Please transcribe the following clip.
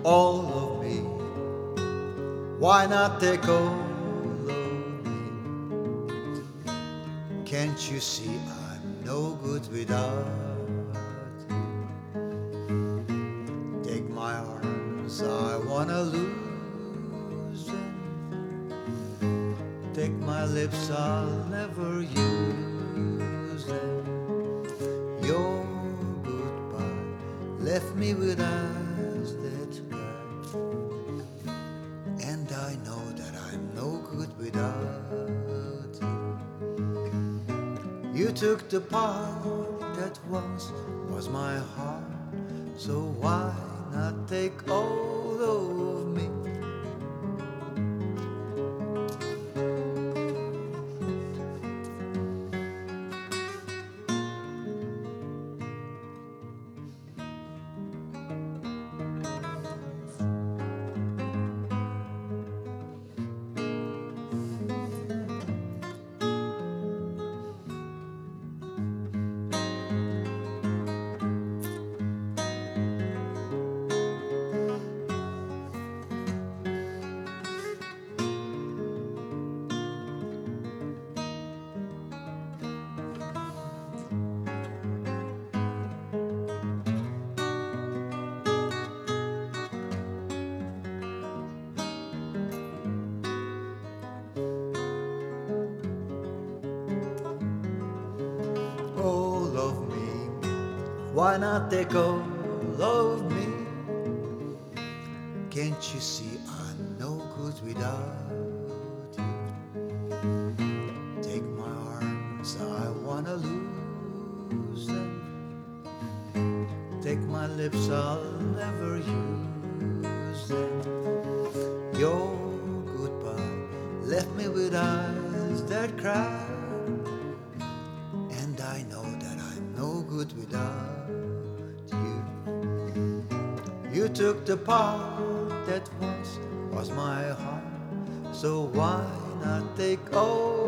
all of me? Why not take all of me? Can't you see I'm no good without you? Take my arms, I wanna lose them. Take my lips, I'll never use them. Your goodbye left me with eyes that cry, and I know that I'm no good without you. You took the part that once was my heart, so why not take all of me? All of me, why not take all of me? Can't you see I'm no good without you? Take my arms, I wanna lose them. Take my lips, I'll never use them. Your goodbye left me with eyes that cry, and I know that I'm no good without you. You took the part that once was my heart, so why not take all